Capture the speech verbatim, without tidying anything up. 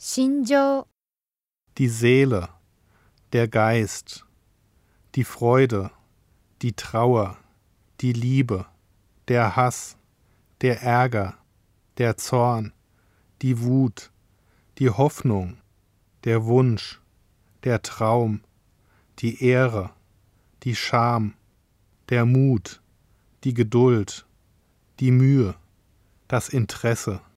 心情、 die Seele, der Geist, die Freude, die Trauer, die Liebe, der Hass, der Ärger, der Zorn, die Wut, die Hoffnung, der Wunsch, der Traum, die Ehre, die Scham, der Mut, die Geduld, die Mühe, das Interesse,